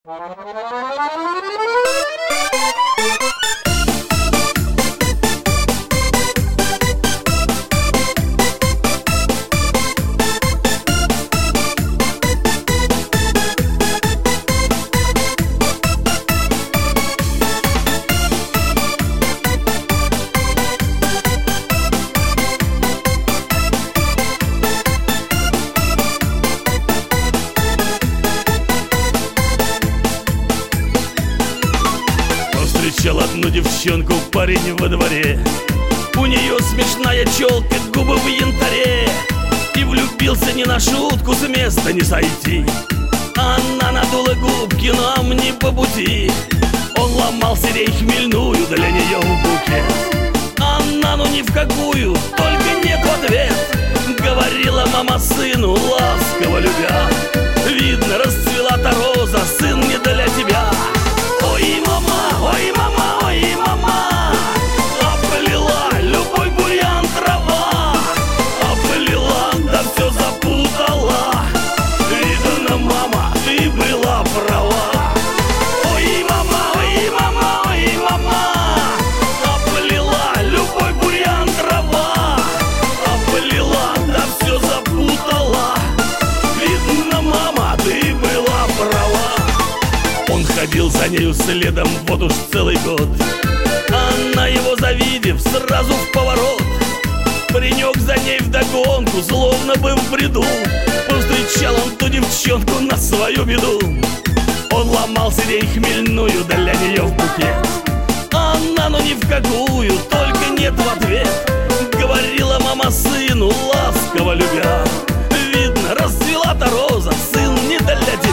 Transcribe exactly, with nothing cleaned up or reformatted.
Встречал одну девчонку, парень во дворе. У нее смешная челка, губы в янтаре. И влюбился не на шутку, с места не сойти. Она надула губки, но мне по пути. Он ломал сирень хмельную для нее в букет. Она ну ни в какую, только нет в ответ. Говорила мама сыну, ласково любя: видно, расцвела та роза, сын, не для тебя. Ой, мама, ой, мама, ой, мама, оплела любой бурьян трава. Оплела, да все запутала. Видно, мама, ты была права. Ой, мама, ой, мама, ой, мама, оплела любой бурьян трава. Оплела, да все запутала. Видно, мама, ты была права. Он ходил за нею следом вот уж целый год. Она его завидев, сразу в поворот. Паренек за ней вдогонку, словно бы в бреду. Повстречал он ту девчонку на свою беду. Он ломал сирень хмельную для нее в букет. Она ну ни в какую, только нет в ответ. Говорила мама сыну, ласково любя: видно, расцвела та роза, сын, не для тебя.